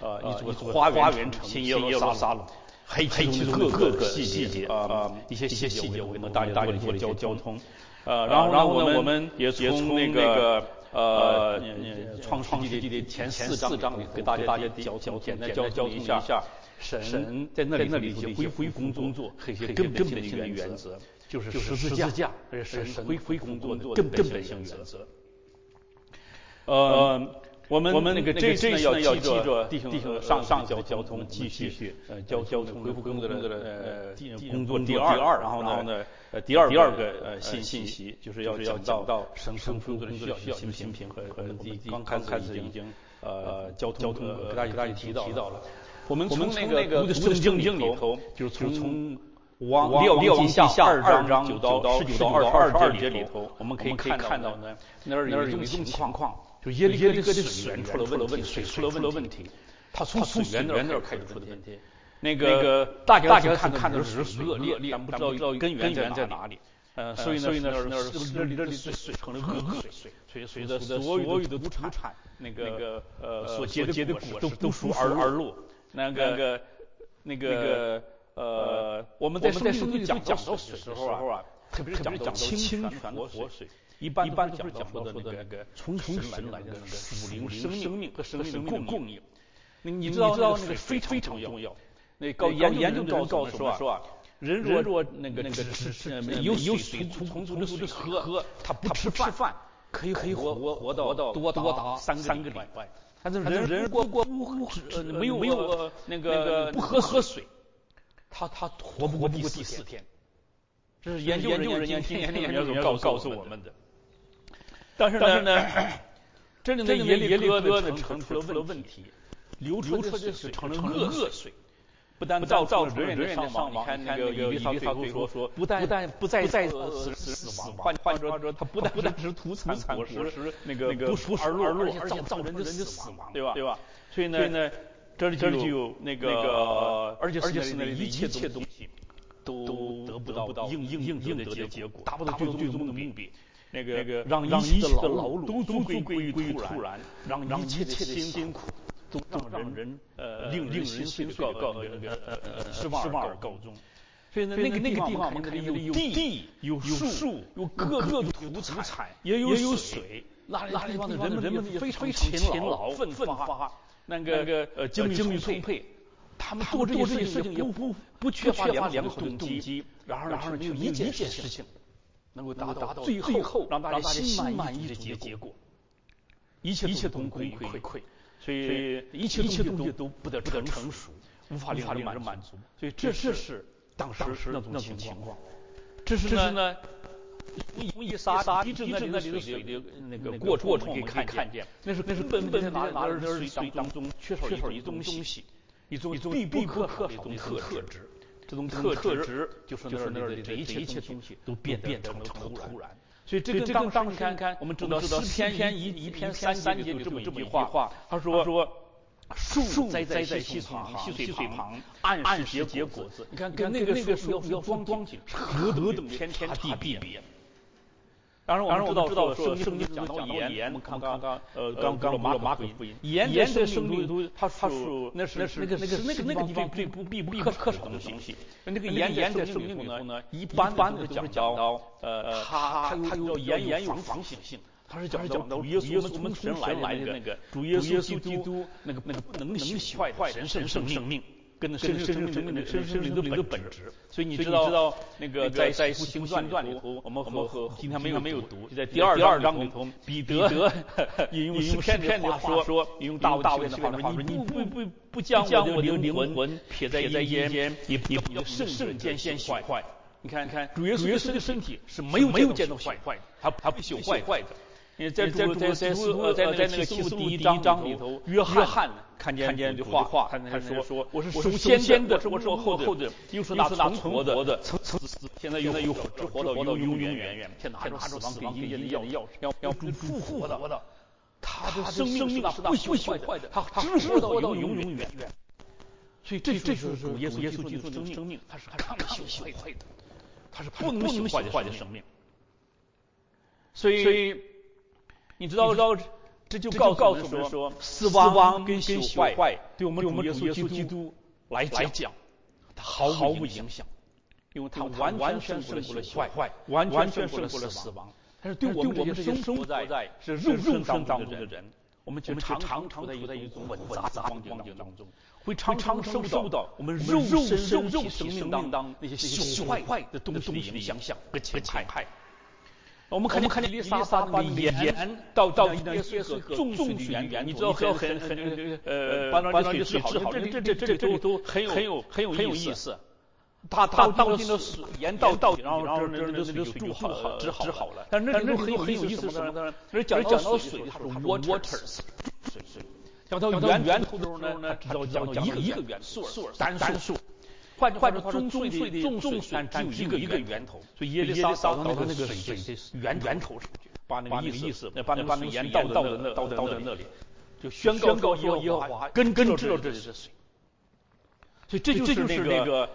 一座花园城新耶路撒冷，还有其中的各个细节一些细节我跟大家做了交通。然后呢，我们也从那个创世纪的前4章里给大家简单交通一下神在那里的一些恢复工作和一些根本性的原则，就是十字架，这是神恢复工作的根本性原则。我们那个这次呢要记着弟兄上交通继续交通恢复工作的工作第二，然后呢第二个信息就是要讲到神工作的需要新品和刚开始已经交通给大家提到了。我们从那个读的圣经里头，就是从列王记下2章9到19到22节里头，我们可以看到呢那儿有一种情况。就耶利哥的水源出了问题，水出了问题，他从水源那儿开始出的问题。那个大家看的是水恶劣，但不知道根源在哪里。所以呢，那里的水成了恶水，随着所有的土产那个所结的果实都熟而落。我们在圣经里讲到水的时候啊，特别是讲到清泉活水。一般都是讲说的那个从神来的那个属灵生命和生命的供应。你知道那个非常重要。那研究告诉我们说啊，人若那个有水从的水喝，他不吃饭可以活到多达3个礼拜。但是人如果没有那个不喝水，他活不过第4天。这是研究人员今天告诉我们的。但是呢，真正的耶利哥呢出了问题，流出的水成了恶水，不但造成人员的伤亡。你看那个以利撒最后说，不但不再死亡，换说他不但是土产果实那个不熟而落，而且造成人的死亡，对吧？所以呢，这里就有那个，而且是那里的一切东西都得不到应得的结果，达不到最终的目的。那个让一切的劳碌都归于突然，让一切的辛苦都让人令人心碎失望而告终。所以呢，那个地方我们可以有地、有树、有各种土产，也有水。那地方的人们也非常勤劳奋发，那个精力充沛。他们做这些事情也不缺乏良好的动机，然后没有一件事情能够达到最后让大家心满意足的结果，一切都功亏，所以一切东西都不得成熟，无法令人满足。所以这是当时那种情况。这是呢，从以撒一直那里的水的那个过程，我们可以看见，那是本在哪里水当中缺少一种东西，一种必不可少的一种特质。这种特质就是那儿的一切东西都变成了突然。所以这个当时看，我们知道诗篇一篇3节有这么一句话，他说树栽在溪水旁，按时结果子。你看跟那个树要光景何等天差地别。当然我们知道圣经讲到盐，我们刚读了马可福音，盐的生命都它属那是那个地方最必不可少的东西。那个盐在生命里头呢，一般都是讲到它有盐有防腐性，它是讲到主耶稣从神来的那个主耶稣基督那个不能朽坏的神圣生命。跟着生命的本质，所以你知道那个在《使徒行传》里头，我们今天没有读，就在第2章里头，彼得引用诗篇的话说，引用大卫的话说，你不将我的灵魂撇在阴间，也不要圣间先朽坏。你看，主耶稣的身体是没有见到坏的，他不朽坏的。在那个启示录第1章里头，约翰看见这句话，他说：“我是首先的，我是后的，又是那存活的，曾死，现在又活到永远，现在拿着死亡给阴间的钥匙，要复活的。他的生命是那不朽坏的，他只活到永远。所以这就是主耶稣基督的生命，他是抗朽坏的，他是不能朽坏的生命。所以。”你知道这就告诉我们说，死亡跟朽坏对我们主耶稣基督来讲，它毫无影响，因为它完全胜过了朽坏，完全胜过了死亡。但是对我们这些生活在是肉身当中的人，我们就常处在一种混杂的光景当中，会常受到我们肉身生命当那些朽坏的东西的影响和侵害。我们看见以利沙撒把盐到耶稣重水的源，你知道很把那个水治好，这里都很有意思。他倒进了水，盐到底，然后这水就治好了。但是那里很有意思什么呢？讲到水，它是 waters， 水。讲到源头的时候呢，它讲到一个源 source 单数。换句话说，重水只有一个源头，所以耶利撒到那个水的源头上去，把那个意思，把那个盐倒在那里，就宣告耶和华根知道这里是水。所以这就是那个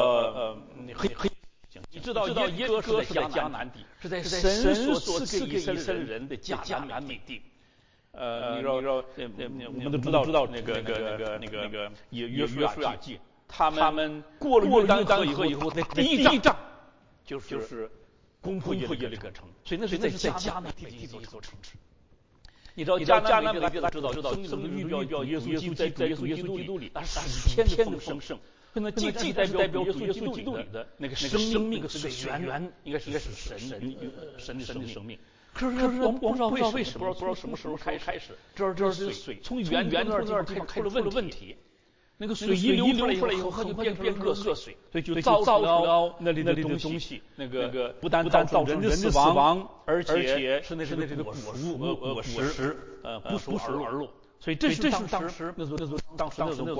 你知道耶哥是在迦南地，是在神所赐给以色列人的迦南美地。你知道我们都知道那个约书亚记。他们过了约旦河以后，那第一仗就是攻破耶利哥城，所以那是在迦南地的一座城市。你知道迦南美地知道生命预表耶稣基督里，那是天的丰盛。那既代表耶稣基督里的那个生命的水源，应该是神的生命。可是我们不知道为什么，不知道什么时候开始，这是水从源头那儿出了问题。那个水一流出来以后，它就变成恶水，所以就造出了那里的东西。那个不但造成人的死亡，而且是那个果实不食而落。所以这是当时那种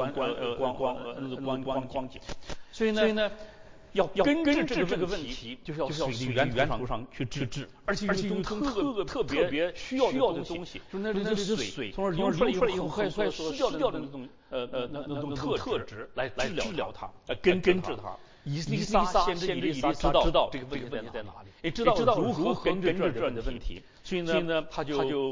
光景。所以呢，要根治这个问题，就是要水的源头上去治，而且有一种特别需要的东西，就是那个水从而流出来以后，快失掉的那种特质来治疗它，根治它。以利沙先知以利沙知道这个问题在哪里，也知道如何根治这样的问题，所以呢，他就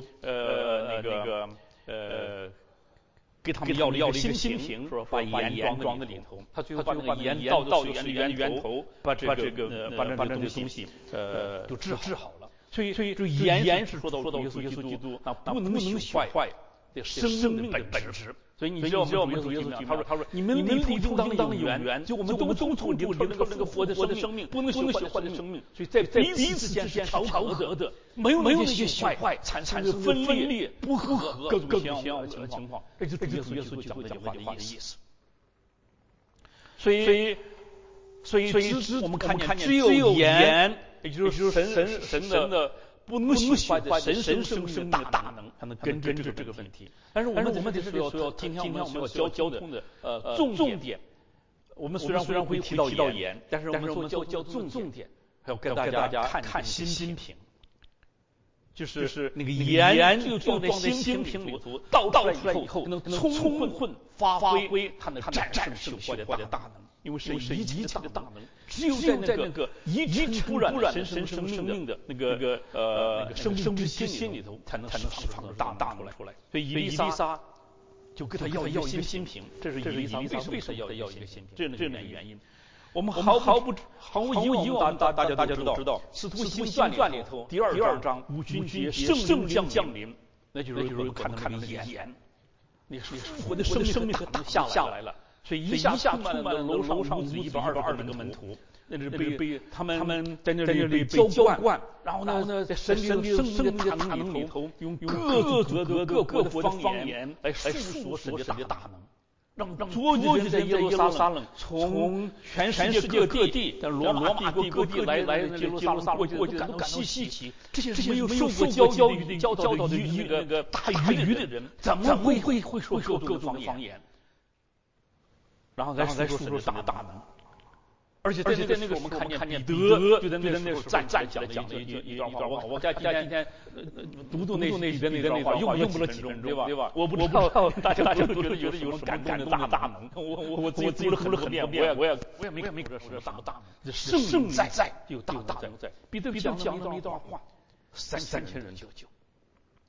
给他们要了一个新瓶，说把盐装在里头。他最后把那个盐倒水源头，把这个东西就治好了。所以这盐是说到耶稣基督，那不能朽坏的生命的本质。所以你知道我们主耶稣讲，他说你们里头应当有源，就我们都中途领受那个活的生命，不能朽坏的生命。所以在彼此间是调和的，没有那些朽坏，产生分裂、不和各种相的情况。这就是耶稣讲这句话的意思。所以我们看见只有盐，也就是神的不能朽坏的神生命的大能，才能根治这个问题。但是我们得是要今天我们要交通的重点。我们虽然会提到盐，但是我们交重点，还要跟大家看新瓶。就是那个盐就装在新瓶里头，倒出来以后能充分发挥它的战胜朽坏的大能。因为是一切的大能，只有在那个一尘不染神生命的那个生命之心里头，才能释放大能出来。所以以利沙就跟他要一个新瓶，这是以利沙为什么要一个新瓶？这样的原因。我们毫无疑问，大家都知道，《使徒行传》里头第二章五旬节圣灵降临，那就是看到那个盐，你我的生命和大下来了。所以一下充满了楼上120个门徒，那是被他们在那里被浇灌，然后呢，在神的大能里头，用各国的方言来述说神的大能，让所有人在耶路撒冷，从全世界各地，在罗马帝国各地来耶路撒冷过去感到稀奇。这些没有受过教育的那个大鱼的人，怎么会说各种方言？然后再说神的大能，而且在那个我们看见彼得就在那时候站讲了一段话。我今天读那里边那段话，用不了几分钟，对吧？我不知道大家都觉得有什么感动的大能。我自己读了很多遍，我也没知道什么大能。圣在就有大能在。彼得讲了一段话，3000人得救。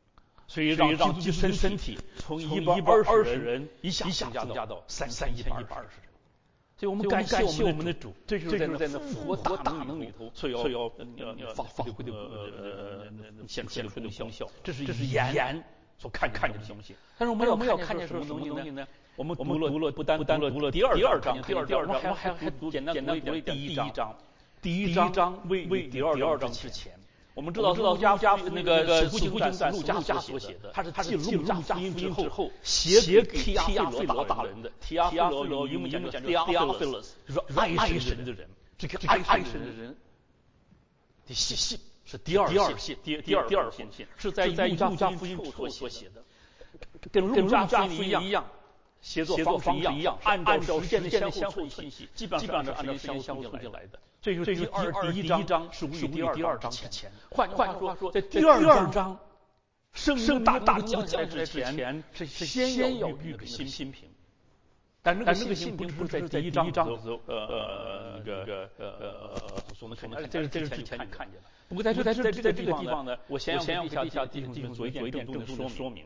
所以让基督身体从120人一下增加到3120人。所以我们感谢我们的主，这就是在那复活大能里头所要显出的功效。这是眼所看见的东西。但是我们要看见什么东西呢？我们读了不单读了第二章，我们还简单读了第一章。第一章为第二章之前。我们知道路加那个使徒行传路加所写的，他是记路加福音之后写给提阿非罗大人的。提阿非罗英文讲叫 Theophilus， 就是爱神的人。这个爱神的人的信是第二封信，是在路加福音后所写的，跟路加福音一样，写作方式一样，按照时间的相互信息，基本上是按照时间相互进来的。这就是第一章是为第二章之前。换句话说，在第二章圣大降下来之前，是先要预个新品。但那个新品不是在第一章所能看见，这是之前你看见的。不过在这个地方呢，我先要给地下弟兄做一点更多的说明。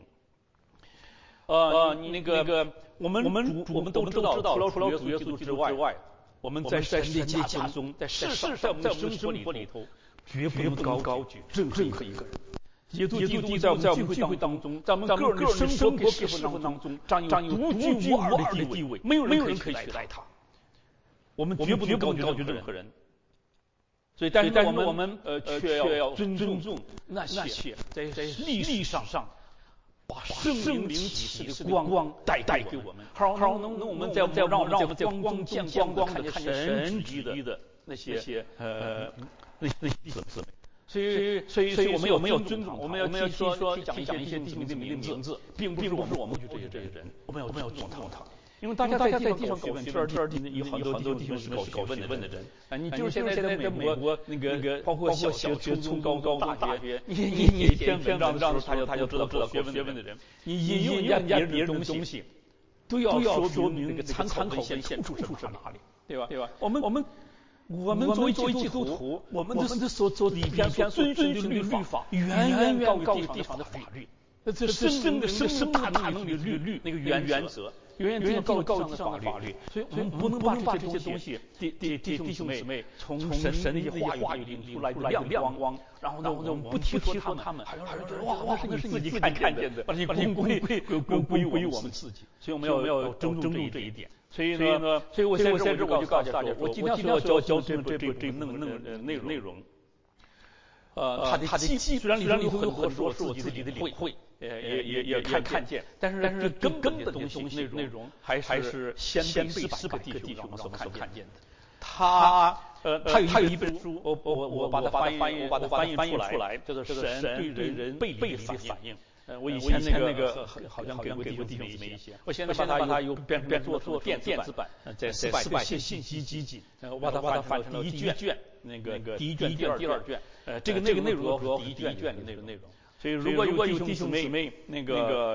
你那个我们都知道，除了主耶稣之外。我们在世界家中，在世上，在我们的生活里头，绝不能高举任何一个人。基督在我们聚会当中，在我们个人的生活生活当中，占有独具无二的地位，没有人可以取代他。我们绝不能高举任何人。所以，但是我们却要尊重那些在历史上把圣灵启示的光带给我们，好能我们让我们在光中见光的看见神旨意的那些那些。所以我们要尊重，我们要讲一些弟兄的名字，并不是我们去这些人，我们要尊重他。因为大家在地上搞问，这有很多弟兄是搞问的人。你就是现在在美国那个，包括小学、初中、高大学，你篇文章的时候，他就知道学问的人，你引用人家别人的东西，都要说明那个参考文献出处是哪里，对吧？我们作为基督徒，我们的所里边所遵循的律法，远高于地上的法律。这是大能的律那个原则。远高地上的法律，所以我们不能把这些东西，弟兄姊妹从神的话语里出来的亮光，然后呢，我们不提说他们，还是觉得哇，那是你自己看见的，把你归我们自己，所以我们要尊重这一点。所以我在这我就告诉大家说，我今天要教这内容。他的基虽然里头有很多是我自己的领会，也看见，但是根本的东西内容还是先辈400个弟兄所看见的。他有一本书，我把它翻译出来，叫做《神对人背离的反应》。我以前那个好像给过弟兄姊妹一些，我现在把它又变做电子版，在400信息集锦，我把它翻成了第一卷，那个第一卷、第二卷，这个内容主要第一卷的内容。所以如果有弟兄姊妹那个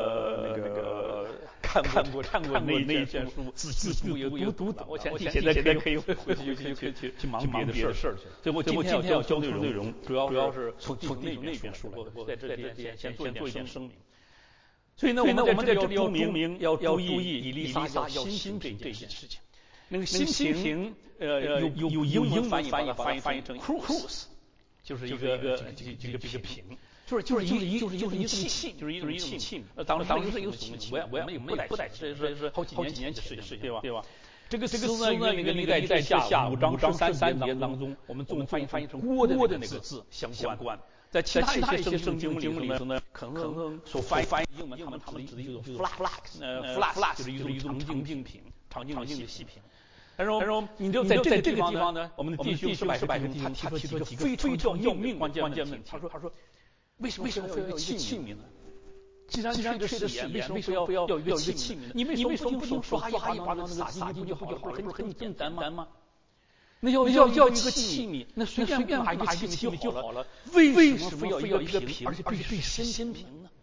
看过那一卷书，字数也读，我现在可以回去忙别的事儿去。所以我今天要教的内容主要是从那边书来的。我在这里先做一点声明。所以呢，我们在这里要注意以利沙要心平这件事情。那个心平有英文翻译成 cruise， 就是一个平。就是一种气，就是一种气。当时是一个什么气？我们也不带，这是好几年前的事情，对吧？这个词呢，那个历代下5章13节当中，我们总翻译成锅的那个字相关。在其他一些圣经里头呢，可能所翻译英文他们指的就是 flask， 就是一种常见品，常见的细品。但是你就在这个地方呢，我们的弟兄400个弟兄，他提出几个非常要命关键问题。他说。为什么要有一个器皿呢？既然吹的是盐，为什么不要有一个器皿呢？你为什么不用手抓一抓那个撒进去不就好了？很简单吗？那要一个器皿，那随便拿一个器皿就好了。为什么非要一个瓶，而且必须新瓶呢？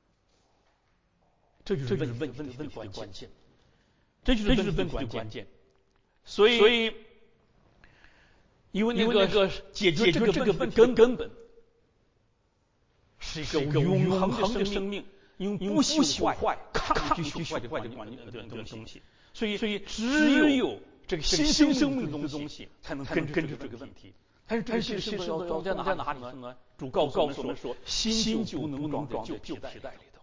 这就是问题的关键。这就是问题的关键。所以，因为那个解决这个问题的根本。 是一个永恒的生命，用不朽坏抗拒朽坏的东西。所以只有这个新生命的东西才能根治这个问题。但是这个新生命要装在哪里呢？主告诉我们说，新酒不能装在旧皮袋里头。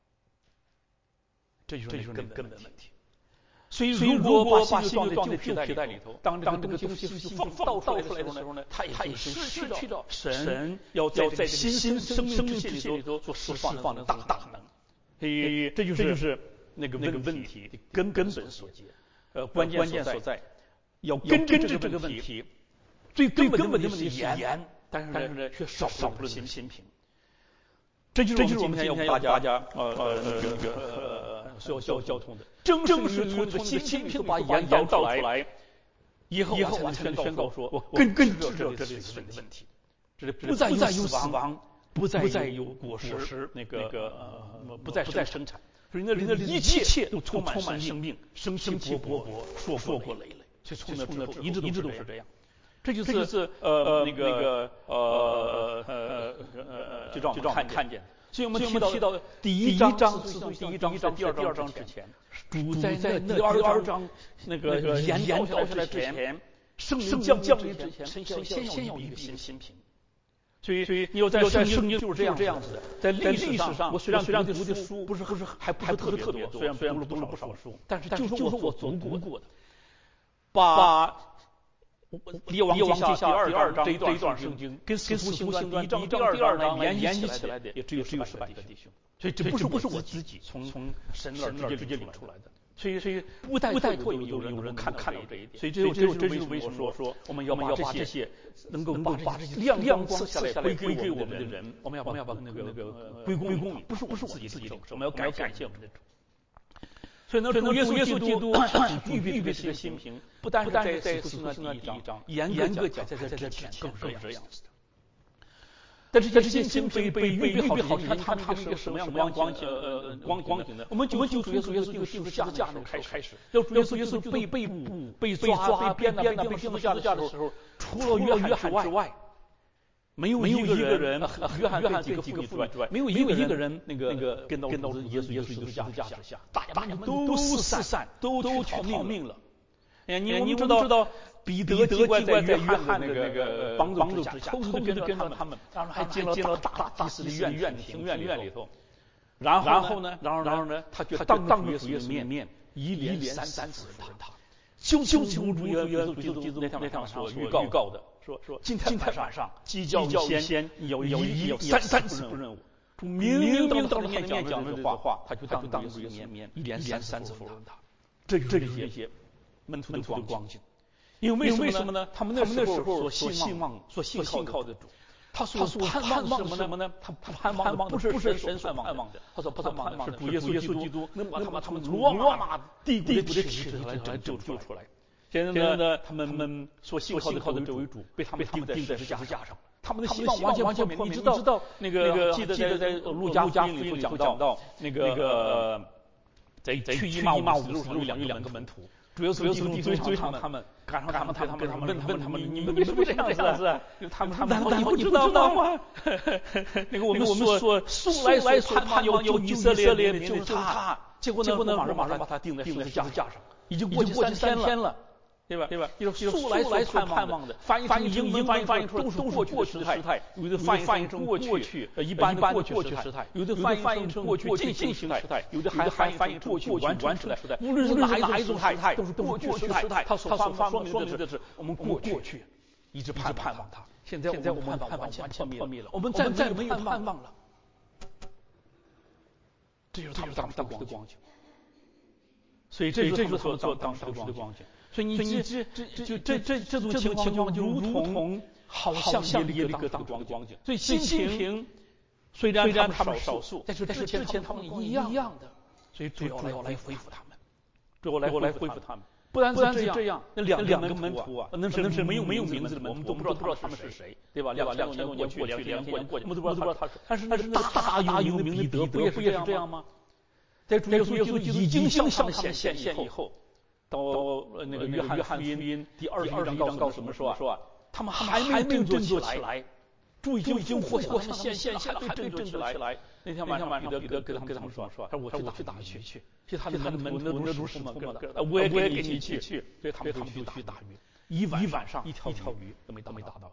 这就是根本问题。所以如果把新酒装在旧皮袋里头，当这个东西倒出来的时候呢，它也失去了神要在这个新生命之血里头所释放的大能。所以这就是那个问题的根本所在，关键所在，要根治这个问题。最根本的问题是盐，但是呢却少了新品。这就是我们今天要大家需要交通的，正是从这新品把盐倒出来以后，我才能宣告说，我根治这个问题，这不再有死亡，不再有果实，不再生产，所以那一切都充满生命，生气勃勃，硕果累累。所以从那之后一直都是这样。这就是就让我们看见。所以我们提到第一章在第二章之前，主在第二章那个盐倒下来之前，圣灵降临之前，先有一个新品。所以你要在圣经就是这样子的。在历史上，我虽然读的书不是还不是特别多，虽然读了不少书，但是就是我所读过的，把列王记下第二章这一段圣经跟使徒行传第一章第二章联系起来的也只有18个弟兄，所以这不是我自己从神那儿直接领出来的，所以不带托有人看到这一点，所以这就是为什么说我们要把这些能够把这些亮光赐下来归给我们的人，我们要把那个归功于不是我自己领受，我们要感谢我们的主。所以呢，主耶稣基督预备这个新瓶，不单是在使徒行传第一章，严格讲在之前更是这样子的。但是这些新瓶被预备好，你看他们一个什么样光景呢？我们就主耶稣基督钉十字架上开始，要主耶稣被抓、被鞭、被钉十字架的时候，除了约翰之外。没有一个人，约翰跟几个妇女之外，没有一个人那个跟到耶稣十字架之下，大家都四散，都逃命了。你知道彼得记怪在约翰的那个帮助之下，偷偷跟着他们，然后还进了大祭司的院里头。然后呢，他就当着耶稣的面一连三次他，就主耶稣基督那天所预告的。说今天晚上鸡叫先有三次任务，主明当着面讲这句话，他就当着耶稣面一连三次否认他。这就是这些门徒的光景。因为为什么呢？他们那时候所信靠的主，他所盼望什么呢？他盼望的不是神所盼望的，他所盼望的是主耶稣基督能把他们从罗马帝国的体制来救出来。现在呢，他们所信靠的这位主被他们钉在十字架上，他们的希望完全破灭。你知道那个记得在路加福音里头讲到那个在去以马五斯路上有两个门徒，主耶稣基督追上他们，赶上他们，问他们你们为什么这样子？他们难道你不知道吗？那个我们说素来盼望要救以色列民就是他，结果呢马上把他钉在十字架上，已经过去3天了。对吧？素来盼望的，翻译成英文翻译出来都是过去的时态，有的翻译成过去一般的过去时态，有的翻译成过去进行时态，有的还翻译成过去完成时态。无论是哪一种时态，都是过去时态。它所说明的是我们过去一直盼望它，现在我们盼望完全破灭了，我们再没有盼望了。这就是他们当时的光景。所以这就是他们当时的光景。所以这种情况就如同好像耶利哥当时的光景。所以新平虽然他们少数，但是之前他们一样的。所以主要来恢复他们，主要来恢复他们。不然是这样，那两个门徒啊，那是没有名字的门徒，我们都不知道他们是谁，对吧？2000多年过去，我们都不知道他是。但是那大有名的彼得不也是这样吗？在主耶稣已经向他们显现以后。到那个约翰福音第21章告诉我们说他们还没振作起来， 主已经复活，他们现在还没振作起来。那天晚上彼得跟他们说，我去打鱼去，他的门徒那都是疯了，我也跟你去，所以他们就去打鱼，一晚上一条鱼都没打到。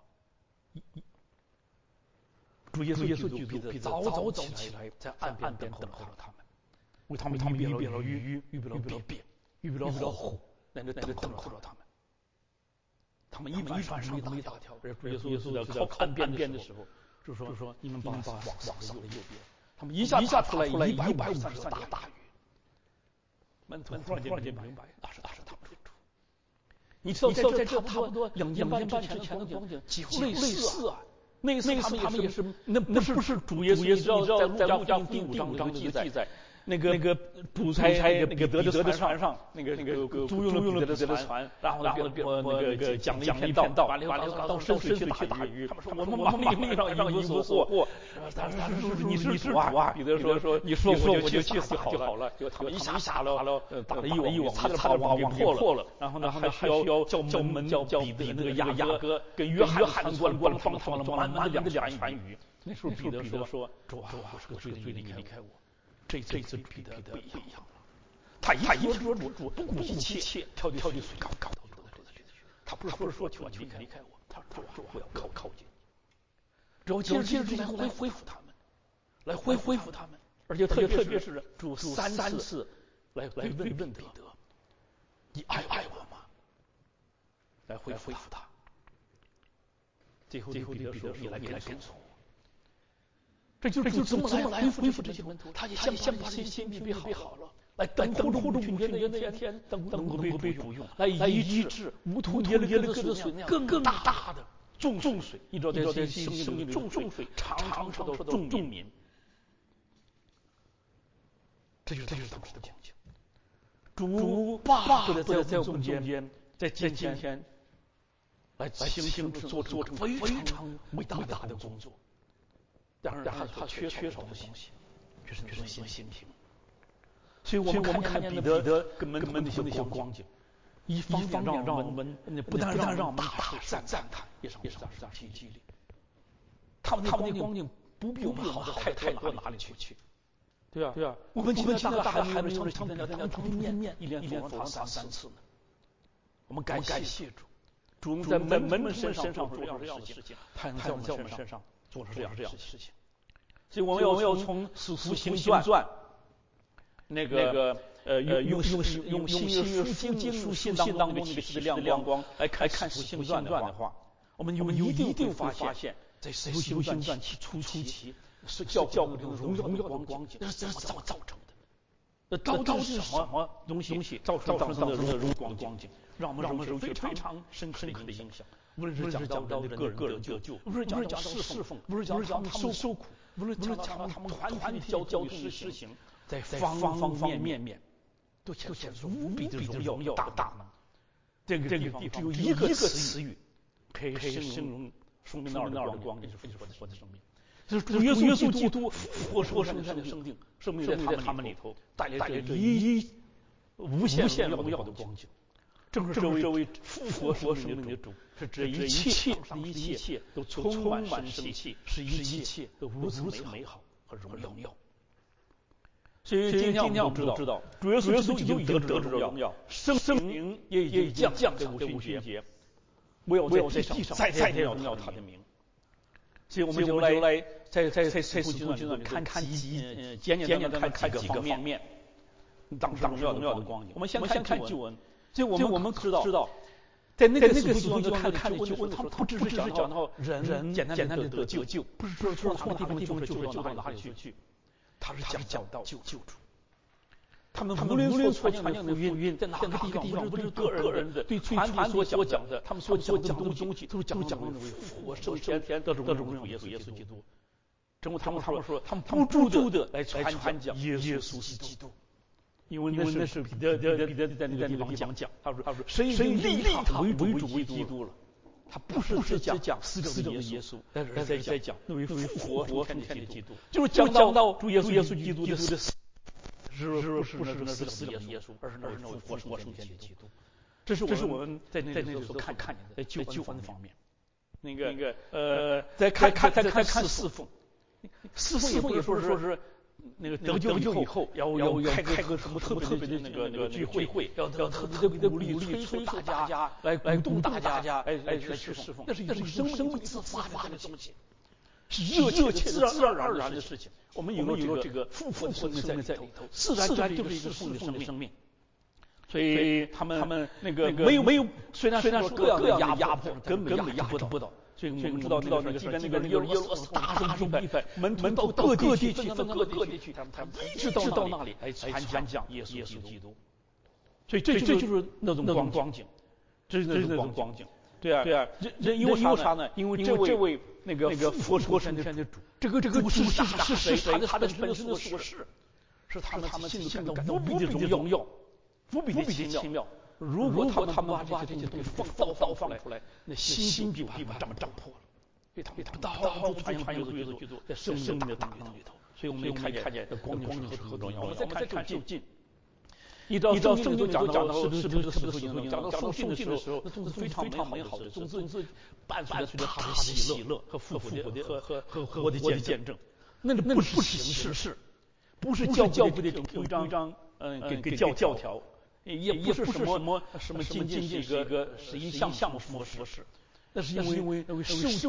主耶稣就彼得早起来，在岸边等候了他们，为他们预备了鱼，预备了饼，预备了火，在那等候着他们。他们一晚上没打条，而主耶稣在靠岸边的时候，就说你们把网撒在右边。他们一下出来150大鱼，门徒突然间明白，那是他们的主。你知道在这差不多2年半之前的光景，几乎类似啊。那次他们也是，那不是主耶稣，你知道在路加福音第5章记载。那个主差那个彼得的船上，那个租用了彼得的船，然后那个讲了一片道，完了到深水去打鱼。他们说我们让一无所获。但是你是主啊！彼得说你说我就去撒就好了。他们一下了，打了一网，差点把网给破了。然后呢还需要叫门叫彼得那个雅各跟约翰官帮了满的2船鱼。那时候彼得说主啊，我是个罪人，你离开我。这次彼得不一样了，他一说主不顾一切跳进水高到主的里去。他不是说求你离开我，他说我要靠近你。然后接着来恢复他们，而且特别是主3次来问彼得，你爱我吗？来恢复他。最后彼得说你来跟从我。这就怎么来恢复这些门徒？他也先把心预备好了，来等候着五旬节那一天能够被主用，来医治无土耶勒哥的水那样更大的重水。你知道在生命里重水常受到重民，这就是当时的光景。主爸在我们中间，在今天来行做非常伟大的工作。然而他缺少的东西，就是心平。所以我们看见彼得跟门徒那些光景，一方面让我们不但让我们大赞叹，也让激励。他们那光景不比我们好的太多哪里去？对啊，我们今天大概还没有像他面一连否认他3次呢。我们感谢主在门徒身上做这样的事情，他能在我们身上做出这样的事情。所以我们要从《使徒行传》那个用新约书信当中那个启示的亮光来看《使徒行传》的话，我们一定会发现，在《使徒行传》初期是教会这种荣耀的光景，那是怎么造成的？造成什么东西造成的荣耀光景，让我们受非常深刻的影响。无论是讲到人的个人得救，无论讲到侍奉，无论讲到他们受苦，无论讲到他们团体交施行，在方面都显出无比的荣耀大能。这个地方只有一个词语可以形容生命那儿的光景，是复活的生命。就是主耶稣基督复活生命在他们里头带来这无限荣耀的光景。正是这位复活生命的主，是这一切都充满生气，使一切都如此美好和荣耀。所以今天我们知道，主耶稣已经得着荣耀，生命也已经降给五旬节。我要在地上再荣耀他的名。所以我们就来在使徒行传看简单的看几个方面，当时荣耀的光景。我们先看旧闻。所以我们知道，在那个使徒行传看救恩的时候，他不只是讲到人简单的得救，不是说从哪个地方救到哪里去，他是讲到救主。他们无论说传讲的福音在哪个地方，不是个人的对传所讲的，他们所讲的东西都是讲到那位复活升天的荣耀耶稣基督。正如他们说，他们不住的来传讲耶稣基督。因为那是彼得在那个地方讲，他说神立他为主为基督了，他不是只讲死者的耶稣，而在讲那位复活升天的基督，就是讲到主耶稣基督的死，不是那死者的耶稣，而是那位复活升天的基督。这是我们在那个时候看见的在救恩方面。 再看侍奉，侍奉也不是说是那个得救以后要开个什么特别的那个聚会，要特别的鼓励催促大家来鼓动大家去侍奉，那是一种生命自发的东西，是热切自然而然的事情。我们有了这个复活的生命在里头，自然就是一个侍奉的生命。所以他们那个没有，虽然说各样的压迫，根本压制不到。所以我们知道那个，即便那个耶罗斯大声逼迫，门徒到各地去，分到各地去，他们一直到那里来传讲耶稣基督。所以这就是那种光景，这是那种光景。对啊，因为啥呢？因为这位那个复活升天的主，这个主是谁？他的本身的所事，是他们心里感到无比的荣耀。无比的奇妙。如果他们把这些东西放出来，那心必把他们胀破了。被他们到处传耶稣基督，在生命的大能里头。所以我们看见光景何重要。我们再看就近。依照圣经讲到是不是讲到受尽的时候，那总是非常美好的，总是伴随着他的喜乐和复活和活的见证。那不是形式，不是教会的规章，给教条。也不是什么仅仅是一项服饰，那是因为那位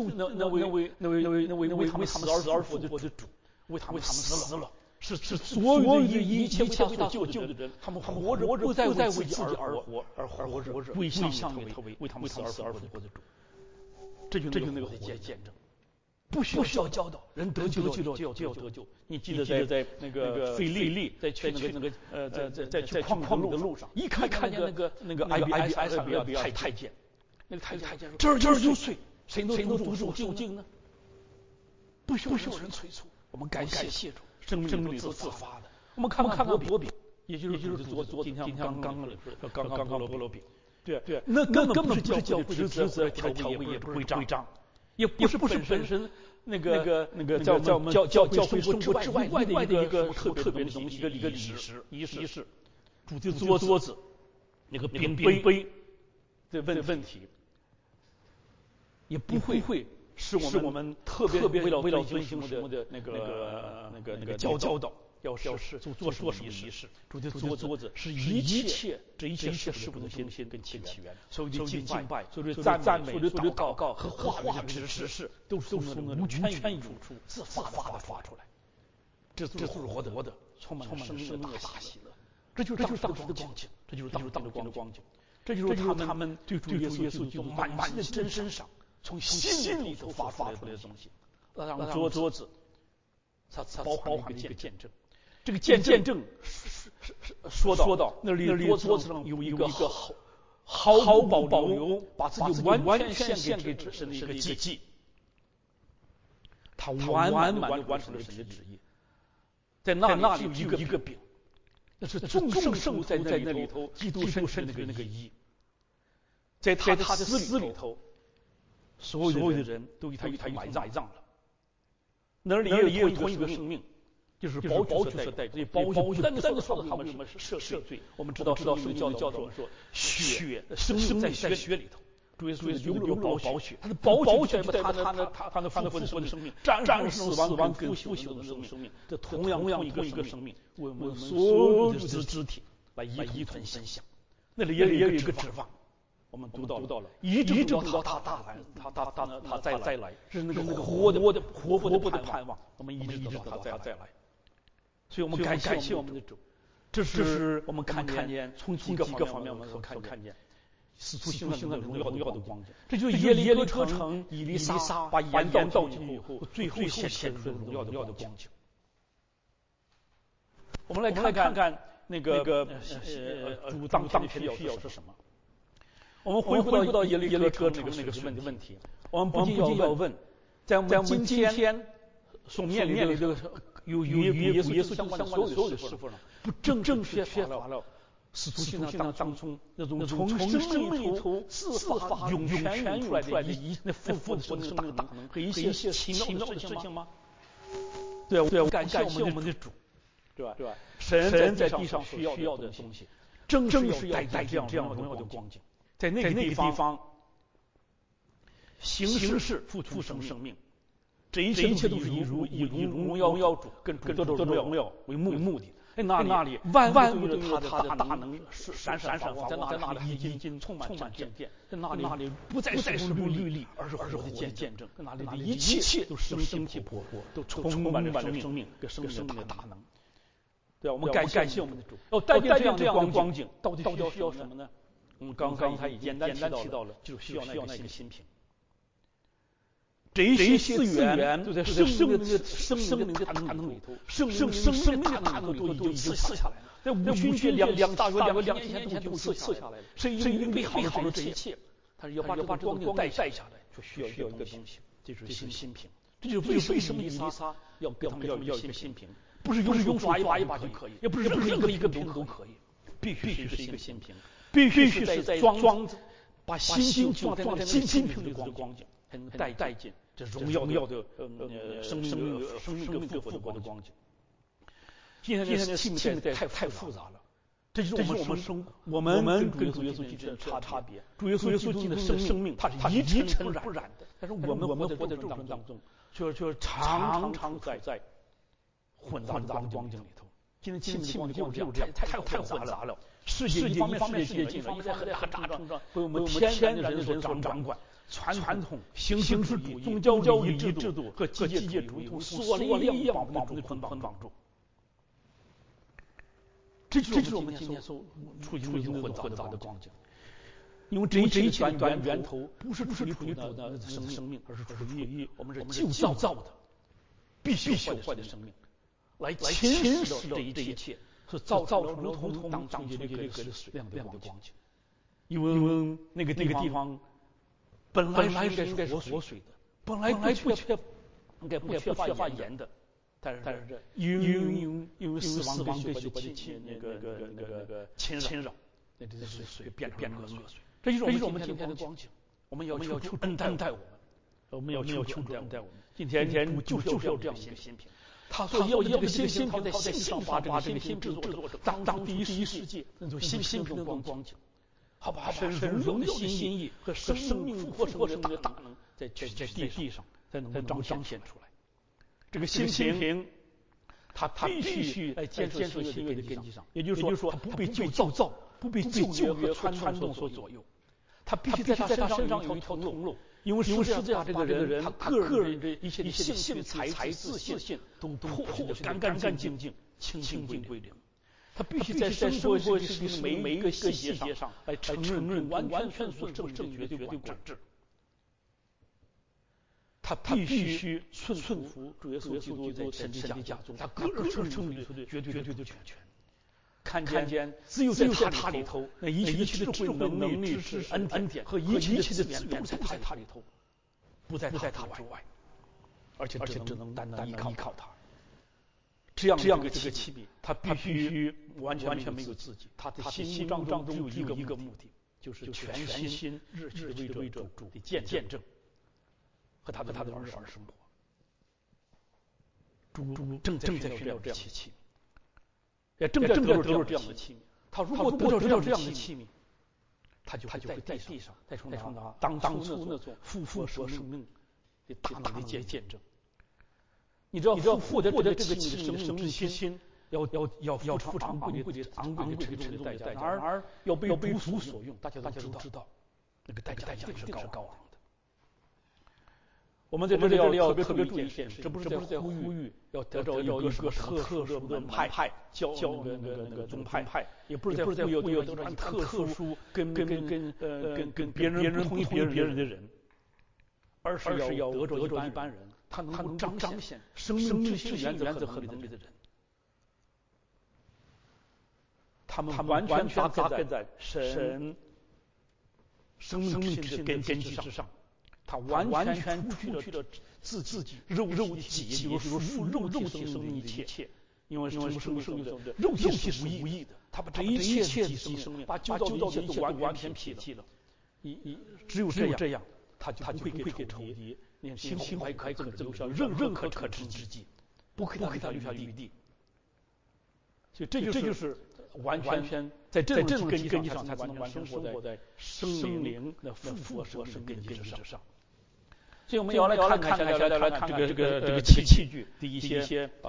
他们死而复活的主，为他们死了，是所有的一切为他救的人，他们活着不再为自己而活着，为向他为他们死而复活的主，这就那个活的见证。不需要教导，人得救就要得救。你记得在那个腓利在去在去旷野的路上，一看见那个艾比太监，那个太监说：“这儿有水，谁能堵住究竟呢？”不需要人催促，我们感谢主，生命里头自发的。我们看薄饼，也就是昨天刚菠萝饼，对，那根本不是教会的职责条规，也不是规章。也不是本身那个叫我们教会生活之外的一个特别的东西，一个仪式，主的桌子，那个饼杯的问题，也不会是我们特别为了遵循什么的那个教导。要是做什么仪式，主的桌子是这一切事物的中心跟起源，所有的敬拜，所有的赞美，所有的祷告和话语指示，都是从那无权语处自发的发出来。这是活的，充满生命的大喜乐。这就是当时的光景，这就是当时的光景，这就是他们对主耶稣就满心的真赏，从心里头发出来的东西，让桌子它包含一个见证。这个见证说到那里桌子上有一个毫不保留把自己完全献给神的一个祭，他完满的完成了神的旨意。在那里有一个饼，那是众圣徒在那里头基督身的那个衣，在他的死里头，所有的人都与他埋葬了。那里也有同一个生命。就是保主所带，这保主单说他们什么赦罪。我们知道圣经教导说血生在血里头，主耶稣有宝血，他的宝血把他的复活的生命战胜死亡跟腐朽的生命，这同样一个生命，为我们所有的肢体来一同分享。那里也有一个指望，我们读到了，一直到他再来，是那个活的盼望，我们一直到他再来。所以我们感谢我们的主，这是我们看见从几个方面我们所看见使徒行传的荣耀的光景。这就是耶利哥城以利沙把盐倒进以后，最后显出荣耀的光景。我们来看看那个主当前的需要是什么。我们回顾到耶利哥城那个问题，我们不禁要问，在我们今天所面临的这个有耶稣相关的所有的事奉上，不正缺乏了使徒行传当中那种从生命里头自发涌泉出来的那复活的生命的大能和一些奇妙的事情吗？对，感谢我们的主，对吧？神在地上需要的东西，正是要带这样荣耀的光景，在那个地方形式付出生命。这一切都是以荣耀主跟得着荣耀为目的。在那里，万物对他的大能闪闪发光，在那里已经充满圣殿，在那里不再是律例，而是活的见证。在那里的一切都生气勃勃，都充满着生命跟生命的大能。对啊，我们感谢我们的主。要带进这样的光景，到底需要什么呢？我们刚才已经简单提到了，就是需要那个新品。这一些资源都在生命的大能里头，生命的大能里头都已经赐下来了。在五旬节大约2天前都赐下来了。是因为美好的这一切，他是要把这个光景带下来，就需要一个东西，这就是新品。这就是为什么以利沙要给他们要一个新品，不是用抓一把就可以，也不是任何一个瓶都可以，必须是一个新瓶，必须是在装把新装在那个新瓶里的光景，才能带进这荣耀的生命跟复活的光景。今天的器皿太复杂了，这就是我们跟主耶稣基督的差别。主耶稣基督的生命它是一尘不染的，但是我们活在肉身当中，却常在混杂的光景里头。今天器皿就是这样，太混杂了。世界一方面世界进了，一方面在大成长被我们天然的人所掌管。传统、形式主义、宗教礼仪制度和机械主义锁链一样把我们捆绑住。这就是我们今天所处于混杂的光景。因为这一切的源头不是出于主的生命，而是出于我们是旧造的、必须坏的生命，来侵蚀这一切，是造成如同当中这个水亮的光景。因为那个地方。本来应该是活水的，本来应该不缺乏盐的，但是这因为死亡跟血气那个侵扰，那这水变成恶水。这就是我们今天的光景。我们要求恩待我们要求恩待我们。今天就是要这样一个新品。他说要这个新品，他在信上把这个新制作成当第一世界那种新品的光景。好把神荣耀的心意和生命复活生命的大能在地上才能彰显出来。这个新品，它必须来建设新约的根基上，也就是说，它不被旧造，不被旧约和传统所左右。它必须在他身上有一条通路，因为世界上这个人，他个人的一切性才自信都破干净净、清归零。他必须在生活的每一个细节上来承认完全所正绝对管制。他必须顺服主耶稣基督在神的家中，他个人称里头的绝对的全权。看见只有在他里头，那一切的智慧、能力、知识、恩典和一切的资源都在他里头，不在他之外，而且只能单单依靠他。这样的这个器皿，他必须完全没有自己，他的心当中只有一个目的，就是全心日为主的见证和他的儿生活。主正在需要这样的器皿，也正在得着这样的器皿。他如果得着这样的器皿，他就会在地上再从当初那种复活生命的大能的见证。你知道获得这个器皿的生命之心，要付出昂贵的沉重的代价，然而要被主所用，大家都知道，那个代价是高昂的。我们在这里要特别注意一点，这不是在呼吁要得着一个特殊的门派，教那个宗派，也不是在呼吁要得着特殊跟别人不同于别人的人，而是要得着一般人。他能够彰显生命之心原则和能力的人，他们完全扎根在神生命之根基之上，他完全除去了自己肉体，也就是说肉体生命的一切，因为生命的肉体是无益的，他把这一切的生命，把旧造的一切都完全撇弃了。只有这样，他就不会给仇敌心怀可留下任何可乘之机，不给他留下余地。所以这就是完全在这种根基上才完全生活在生灵的复活生命根基之上。 所以我们要来看看这个器具的一些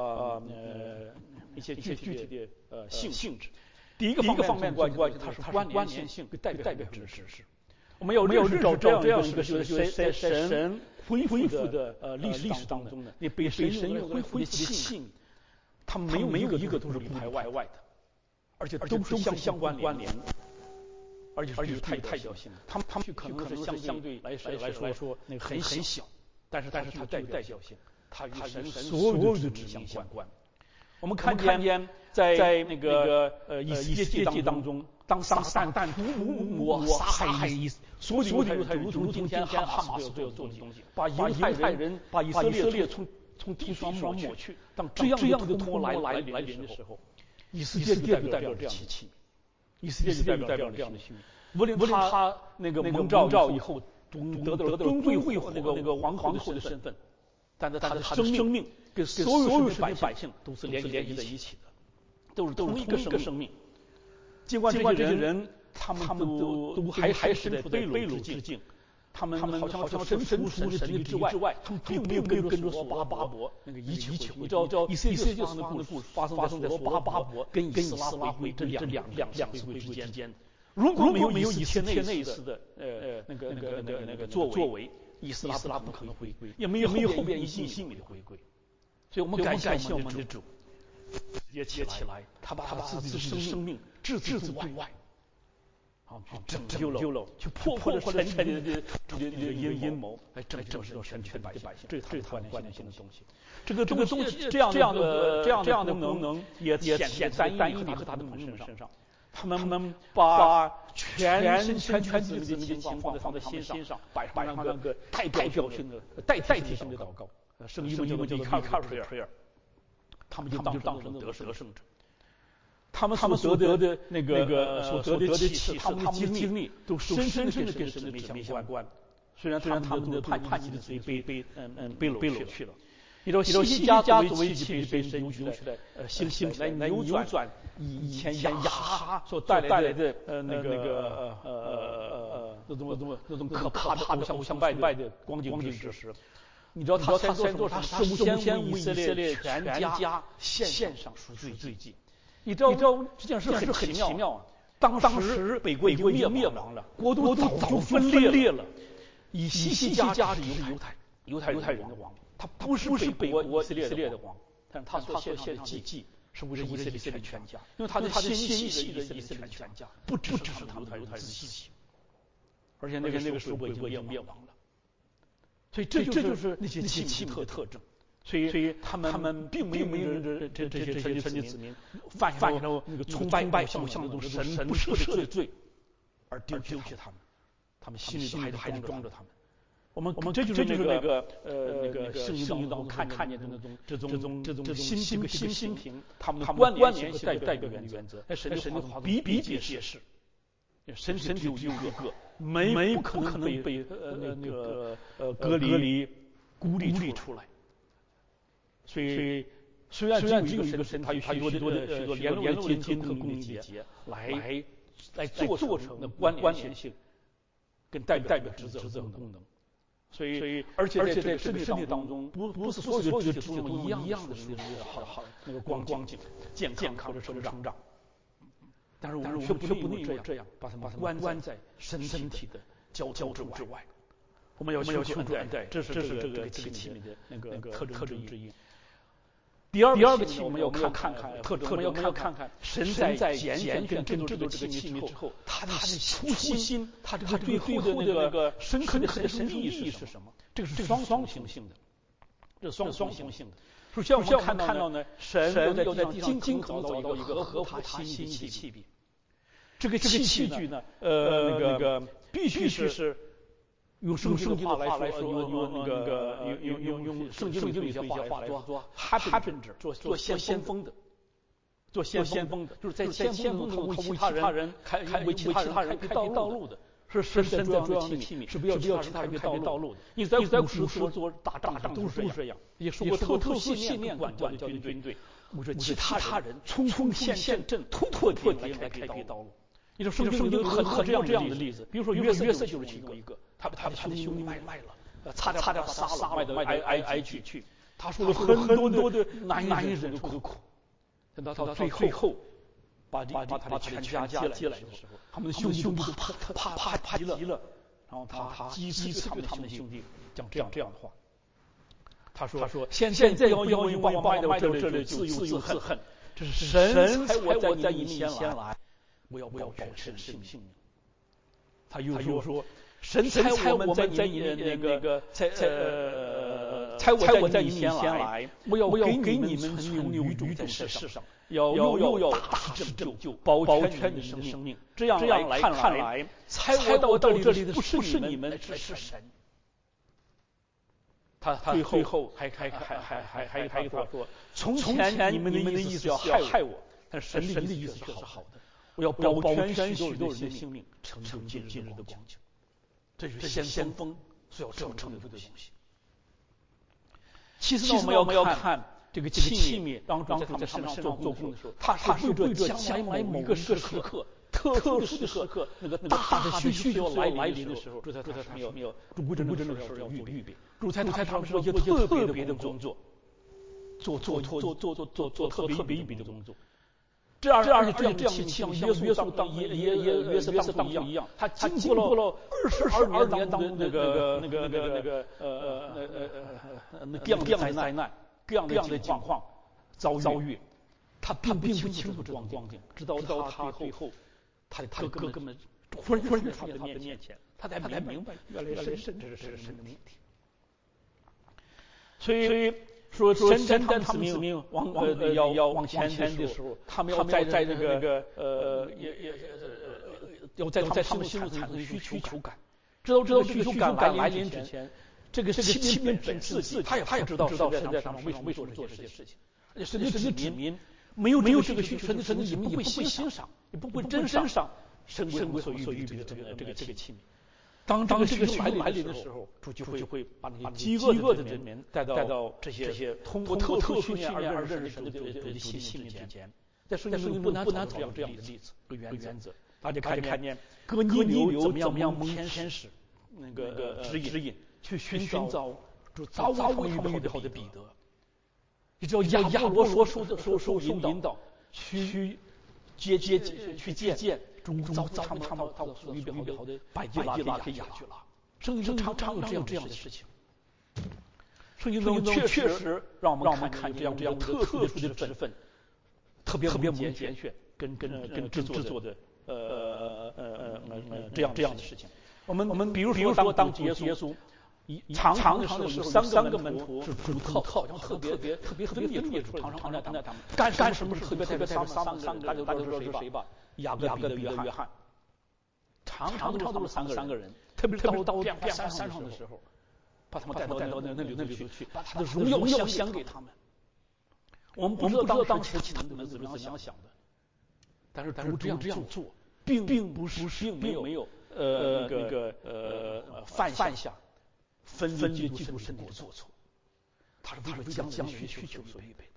具体的性质。第一个方面关系它是关联性跟代表知识。我们要认识到这样一个在神恢复的历史当中的那被神用来恢复的器皿，它没有一个都是不排外的，而且都是相关联的，而且是太代表性的。他们可能是相对来说那个很小，但是它具有代表性，它与神所有的旨意相关。我们看见在那个以斯帖记当中，当撒旦涂抹杀害所有的犹太人，如同今天哈马斯所做的东西，把犹太人把以色列从地上抹去。当这样的痛来临的时候，以色列就代表这样的器皿，以色列就代表这样的器皿。无论他那个蒙召以后得到尊贵那个皇后的身份，但是他的生命跟所有的百姓都是联系在一起的，都是同一个生命。尽管这些人他们都还是在卑鲁之境，他们好像神神之外，他们并没有跟着所罗巴伯那个一起。你知道以色列发生的故事发生在所罗巴伯跟以斯拉回归这两回归之间。如果没有以斯帖那一次的那个作为，以斯拉不可能回归，也没有后面一信心的回归。所以我们感谢我们的主，直接起来，他把自己的生命置之度外，好去拯救了，去破了神的阴谋，来拯救全百姓。这是他关联性的东西。这个东西这样的功能也显在单一和他的朋友们身上。他们把全体的情况放在心上，摆上那个代表性的代替性的祷告，圣经叫做以卡尔，他们就当成得胜者。他们所得的那个所得的启示，他们的经历都深深的跟神的相关。虽然他们的叛逆的罪被掳去了。你知道希西家作为器被神扭曲的兴来扭转以前亚哈所带来的那种可怕的偶像拜的光景之时，你知道他先做啥？他首先为以色列全家献上赎罪祭。你知道这件事很奇妙啊！当时北国已经灭亡了，国都早分裂了。以希西家是犹太人的王。他不是北国以色列的王，但是他所献的祭是为了以色列全家，因为他的心系的以色列全家，不只是他们犹太人自己，而且那个时候北国已经灭亡了，所以这就是那些器皿的特征。所以他们并没有这些神的子民犯下了那个崇拜偶像那种神不赦的罪，而丢弃他们心里还是装着他们。我们这就是那个圣经当中看见的这种心平，他们的关联性和代表原则，在神的话比皆是。神只有一个，不可能被隔离孤立出来。所以虽然只有一个神，他有许多的联络的结和公义的结来做成的关联性跟代表职责和功能。所以，而且在身体当中，不是所有的肢体都一样的好那个光景、健康的成长。但是我们却不能有这样，把它关在身体的交之外。我们要求恩待，这是这个器皿的那个特征之一。第二个器皿我们要看特征，我们要看看神在拣选这个器皿之后，他的初心，他这个最后的那个深刻的神圣意义是什么？这个是双雄性的，这是双雄性的。首先我们看到呢，神要在地上经常找到一个合乎他心意的器皿。这个器具呢，那个必须是用圣经的话来说，用圣经里的话来说，harbinger 做先锋的，就是在先锋中为其他人为其他人开辟道路的，是神在主要的器皿，是不要其他人开辟道路的。你在古时做打仗都是这样，也说过特殊信念管教的军队，我说其他人冲陷阵，突破敌人来开辟道路。你说圣经有很多这样的例子，比如说约瑟就是其中一个，他把他的兄弟卖了， 差点把他杀了，卖到埃及去。他说了很多的难以忍受的苦。等到最后，把他的全家接来的时候，他们的兄弟都怕极了。然后他击刺他们的兄弟，讲这样的话。他说：“现在不要因为把我卖到这里自由自恨，这是神才我在你面前来，我要保全性命。”他又说：“神才我们在你才我在你面前来，我要给你们存留余种在世上，又要大施拯救，保全你的生命。这样来看来，才我到这里的不是你们，是神。”他最后还一段说：“从前你们的意思要害我，但神的意思是好的，我要保全许多人的性命，成就今日的光景。”这是先锋所要成就的东西。其实我们要看这个器皿当中，在他们身上做工的时候，他是对着将来某一个时刻。特殊的时刻，那个大的需求来临的时候，主宰他们要主真的时候要预备，主宰他们说一个特别的工作，做特别的工作。这样的器像约瑟当不一样，他经过了22年当中那个灾难这样的情况遭遇，他并不清楚这种光景，直到他最后。他的哥哥们忽然在他的面前，他才明白，原来这是神的命题。所以说神在他们使命要往前的时候，他们要在这个要在他们心中产生需求感，知道这个需求感来临之前，这个器皿本自己他也不知道神在上面为什么做这些事情，而且神的子民。没有这个需求，神的子民也不会欣赏，也不会珍赏神为所预备的这个器皿。当这个需求来临的时候，主就会把那些饥饿的人民带到这些通过特殊训练而认识神的器皿之间。在圣经里不难找这样的例子和原则。大家看见哥尼流怎么样蒙天使那个指引去寻找早为他们预备好的彼得。你知道亚伯罗受引导去接见中早他们所预备好的百基拉给亚去了。圣经常有这样的事情。圣经中确实让我们看见这样特殊的身份，特别蒙拣选跟制作的这样的事情。我们比如说当耶稣。常的时候，3个门徒是好像特别分别出来，常在他们干什么事特别在他们3个，大家都知道是谁吧？雅各、彼得、约翰，常都是3个人，特别是到变化山上的时候，把他们带到那里去，把他的荣耀献给他们。我们不知道当时其他的门徒怎么样想的，但是这样做，并没有犯下。分离基督身体的过错，他是为了将来的需求所预备的。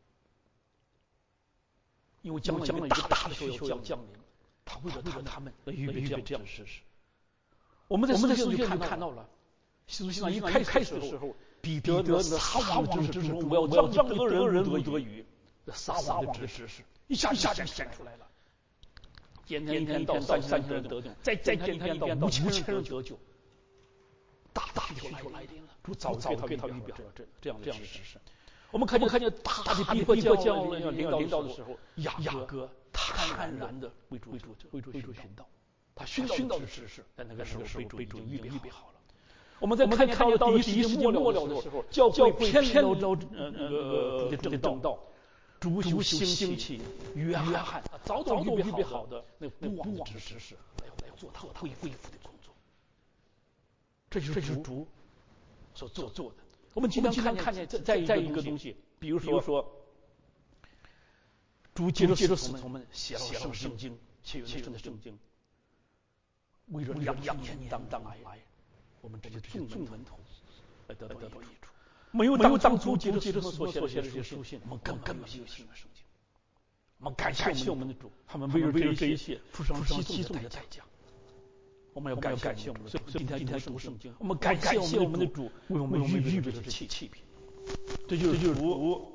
因为将来一个大的需求要降临，他为了他们预备这样的事实。我们在圣经就看到了，使徒行传一开始的时候，彼得撒网之中，我要让得人如得鱼，撒网的知识一下就显出来了。今天到3,000人得救，再今天到5,000人得救。大的需求来临了，主早给他预表了这样的知识。我们看见大的逼迫降临到的时候，雅各坦然的为主寻道，他寻道的知识在那个时候被主预备好了。我们再看见到了第一世纪末了的时候，教会偏离了正道，主兴起约翰，早预备好的那不枉的知识来做他恢复的工作。这就是主所做的。我们经常看见在一个东西，比如说，主接着使徒们写了圣经，写了圣经，为了让当来，我们这些众门徒来得到益处。没有当主接着所写的这些书信，我们根本没有新的圣经。我们感谢我们的主，他们为了这一切付上极重的代价。 我们要感谢我们的主。今天读圣经，我们感谢我们的主为我们预备的器皿。这就是主，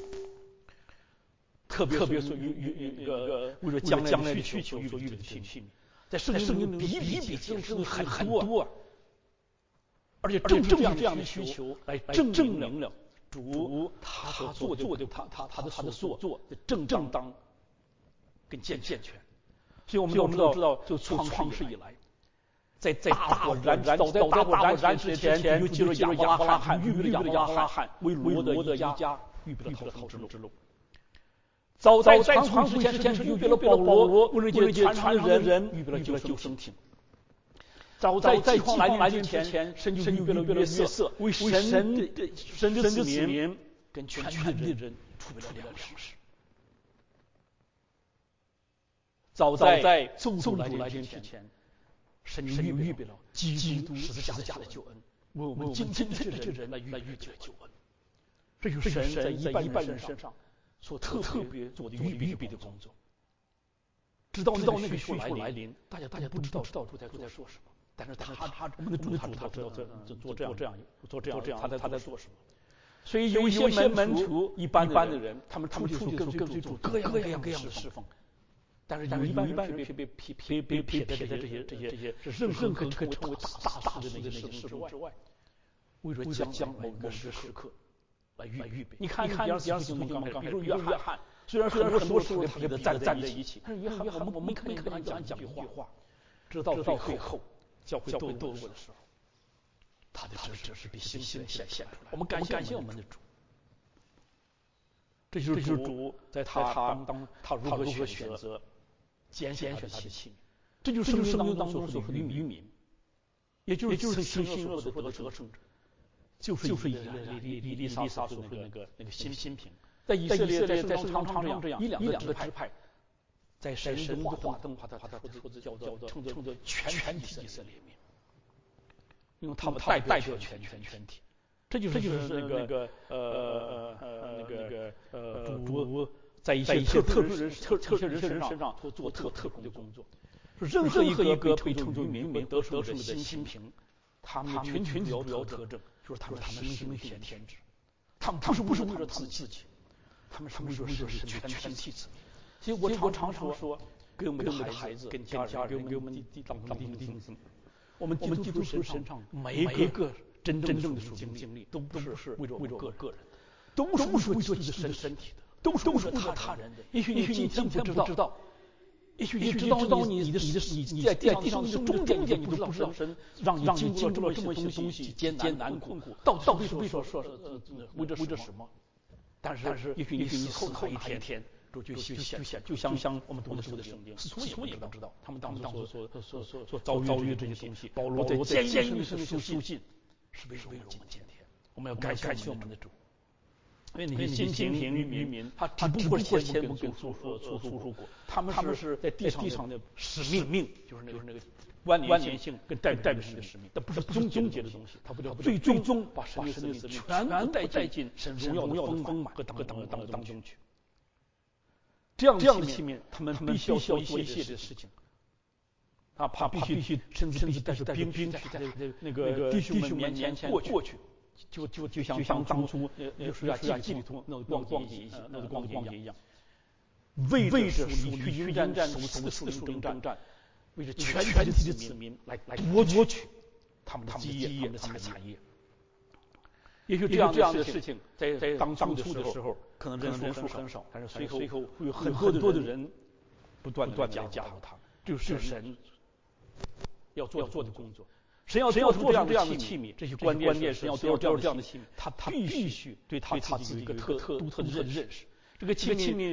特别是为了将来的需求所预备的器皿。在圣经里比之很多，而且正是这样的需求来证明了主他所做的他的所做的正当跟健全。所以我们都知道，就创世以来，在大火燃之前，就记录亚伯拉罕预备了亚伯拉罕为罗的一家预备了逃生之路。早在创世之前，是预备了保罗为了传传的人预备了救生艇。早在计划来之前，神就预备了约瑟为神的子民跟全地的人储备了粮食。早在宗主来之前，神就预备了基督十字架的救恩，为我们今天的这人来预备救恩。这就是神在一般人身上所特别做的预备的工作。直到那个需求来临，大家不知道主在说什么，但是我们的主他知道做这样，他在做什么。所以有一些门徒一般的人，他们出去跟随主各样的侍奉。但是有一般人被撇在这些任何可成为大事的那个侍奉之外，为了将某个时刻来预备。你看第二次经文刚开始，比如约翰，虽然很多时候他跟他站在一起，但是约翰我们可以跟他讲几句话，直到最后教会堕落的时候，他的这是被星显出来。我们感谢我们的主。这就是主在他如何选择拣选他的器皿，这就是圣经当中所说的渔民，也就是新约所说的得胜者，就是以利撒所说的那个新品。在以色列在常这样一两个支派，在神的话他说的叫做称作全体以色列民，因为他们代表全体。这就是主在一些特殊人身上做特殊的工作。任何一个被称作渔民得胜的新品，他们群主要特征就是他们生命天职，他们不是为了他们自己，他们是为了全体子民。所以我常说，给我们的孩子、跟家人、给我们弟兄姊妹，我们基督徒身上每一个真正的属灵经历，都不是为了我们个人，都是为了自己的身体的，都是为了他人的。也许你今天不知道，也许你知道你在地上的中间你都不知道神让你经过这么些东西艰难困苦，到底为说为着什么？但是也许你死后那一天，就像我们读的圣经，从也不知道他们当初所遭遇的这些东西。保罗在监狱上的书信，是为了我们今天，我们要感谢我们的主。因为那些新平渔民，他只不过前不跟诉说过，他们是在地上的使命，就是那个关联性跟代表性的使命，那不是终结的东西，他不叫最终把神的使命全带进神荣耀的丰满和当中去。这样的器皿，他们必须要做一系列的事情。他必须甚至带着兵在那个弟兄们面前过去。就像当初约书亚记里头那个光景一样，为着属于军战守四征战，为着全体的子民来夺取他们的基业、他们的产业。也许这样的事情在当初的时候，可能人数很少，但是随后会有很多的人不断的加入他，就是神要做的工作。神要做出这样的器皿，这些关键是要做这样的器皿，他必须对他自己有一个独特的认识。这个器皿，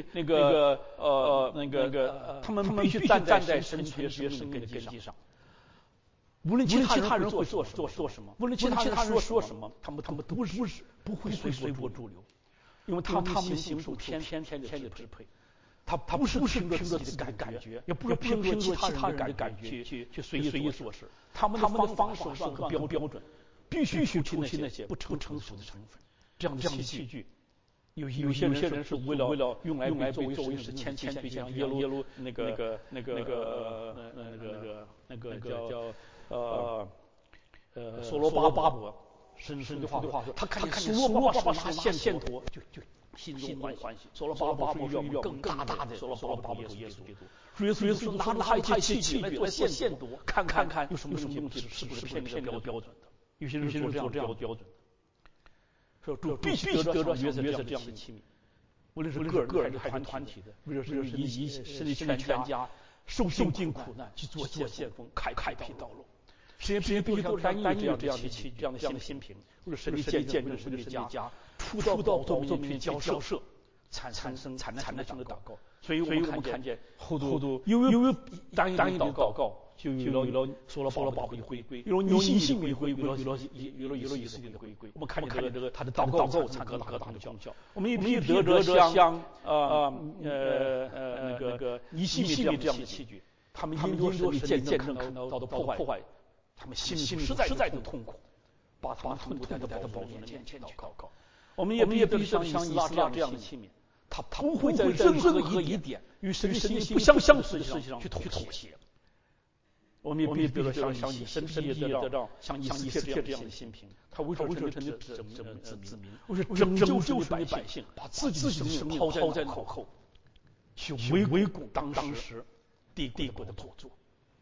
他们必须站在神学生命的根基上。无论其他人会做什么，无论其他人说什么，他们不会随波逐流，因为他们行受天的支配。他不是凭着自己的感觉，也不是凭着其他人的感觉去随意做事。他们的方式和标准必须出去那些不成熟的成分。这样的器具有些人是为了用来作为是前去像耶路那个叫所罗巴伯，神的话说，他看见所罗巴伯拿线砣，就心中欢喜。所罗巴伯是一个更大的所罗巴伯主耶稣基督。主耶稣拿着他的器具来做线砣，看有什么东西是不是偏标准的？有些人做这样标准的，说必须得着约瑟这样的器皿。无论是个人还是团体的，为了是以使你全家受尽苦难去做先锋，开辟道路。世界必须都是单一这样的器具，这样的新品，为了神的见证，神的家出到做民交涉，产生的祷告。所以我们看见后头因为单一的祷告，就有了说了巴伯的回归，有了尼西米的回归，有了以色列的回归。我们看见这个他的祷告产生何大的功效。我们也必须得着像那个尼西米这样的器具，他们因着神的见证看到的破坏，他们心里实在的痛苦，把他们痛苦在宝座面前祷告。我们也必须像以斯拉这样的器皿，他不会在任何一点与神心不相似的事情上去妥协。我们也必须得着像神也得到像以色列这样的心平，他为神的子民，为拯救神的百姓，把自己的生命抛在脑后，去围攻当时帝国的宝座。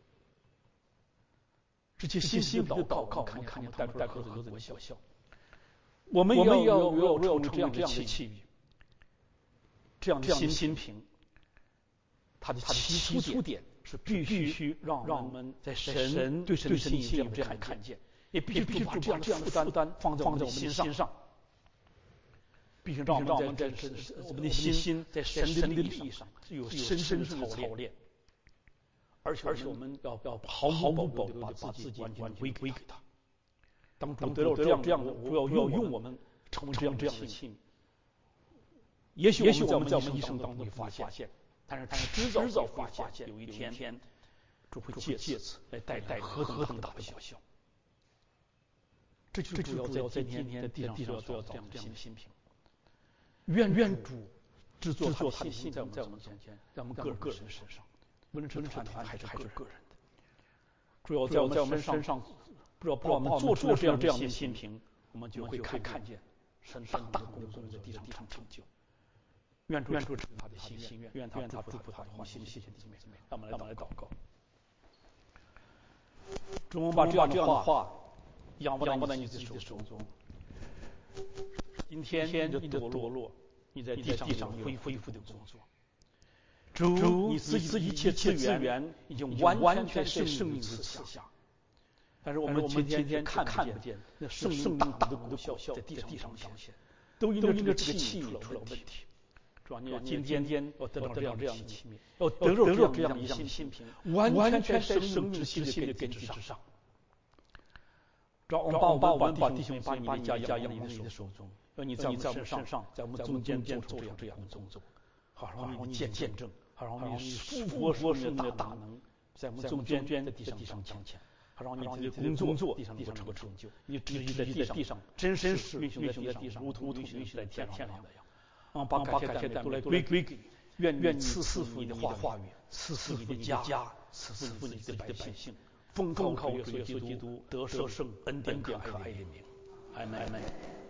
这些心的祷告，我们看见他们带出何等效效。我们要成为这样的器皿，这样的心平，它的起初点是必须让我们在神对神的信心这样看见，也必须把这样的负担放在我们的心上，必须让我们在我们的心在神的利益上有深的操练，而且我们要毫无保留的把自己完全归给他。当主得到这样的，主要用我们成为这样的器皿。也许我们在我们一生当中会发现，但是迟早会发现，有一天主会借此来带何等大的效效。这就是主要在今天在地上要这样的心平。愿主制作他的心在我们中间，在我们个人身上，无论是团还是个人的。主要在我们身上。不知道我们做出这样的心平，我们就会看见神大工作在地上成就。愿主他的心愿，愿他祝福他的话，谢谢弟妹，让我们来祷告。主，我们把这样的话仰望在你的手中。今天你的堕落，你在地上恢复的工作。主，你自己一切资源已经完全被圣灵赐下。但是我们今天看不见那圣灵大的功效在地上彰显，都因为这个器皿出了问题。主啊，你今天要得到这样的器皿，要得到这样的心平，完全在圣灵之心的根基之上。主啊，我们把弟兄把你的家养在你的手中，让你在我们身上，在我们中间做出这样的工作，好让你见证，好让你复活圣灵的大能在我们中间在地上彰显。好让你的工作地上成个成就，你旨意在地上真实运行在地上，如同运行在天上那样。把感谢都来归给，愿你赐福你的话语，赐福你的家，赐福你的百姓，奉靠耶稣基督得胜恩典可爱的名。阿门。